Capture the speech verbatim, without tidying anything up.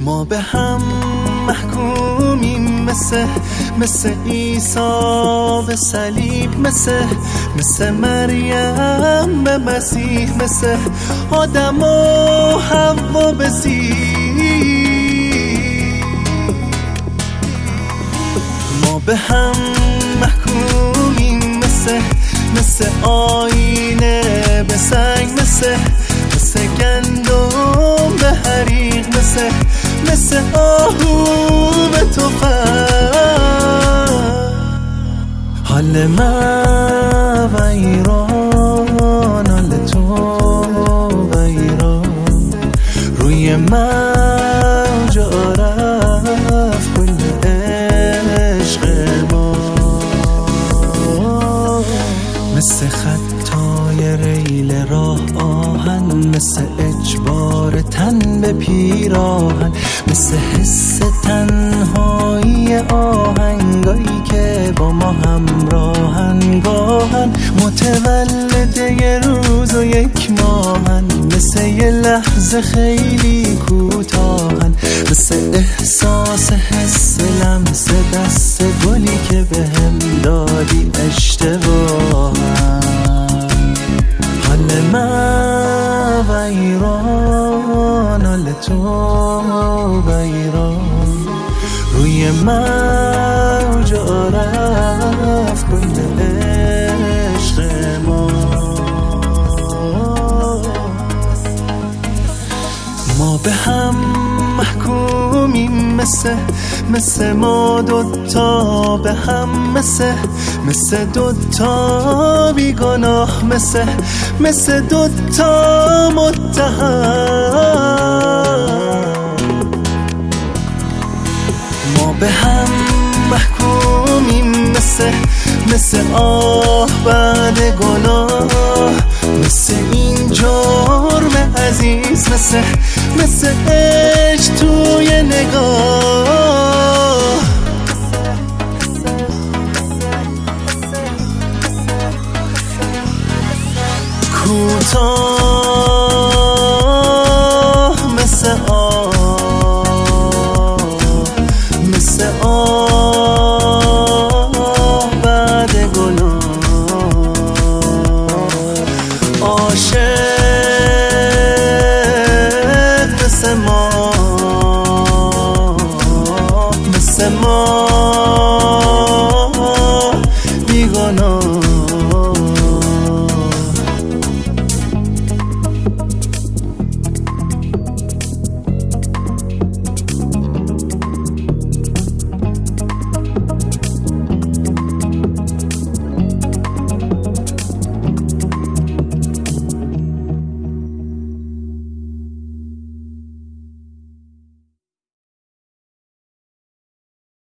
ما به هم محکومیم، مثل مثل عیسی به صلیب، مثل مثل مریم به مسیح، مثل آدم و حوا به سیح. ما به هم محکومیم، مثل مثل آینه به سنگ، مثل مثل گندم به حریق، مثل مثل آهو به تفنگ. حال من و ایران، حال تو و ایران، روی من جا رفت کل عشق ما. مثل خطای ریل راه آهن، مثل اجبار تن به پیراهن، مثل حس تنهایی آهنگایی که با ما همراهن، گاهن متولد یه روز و یک ماهن، مثل یه لحظه خیلی کوتاهن، مثل احساس حس لمس دست گلی که به هم دادی اشتباهن. حال من و ایران، حال تو و ایران، روی من جا رفت کل عشق ما. ما به هم محکومیم، مثل مثل ما دوتا به هم، مثل مثل دوتا بیگناه، مثل مثل دوتا متهم. ما به هم محکومیم، مثل مثل آه بعد گناه، مثل این جرم عزیز، مثل مثل عشق توی نگاه. کوتاه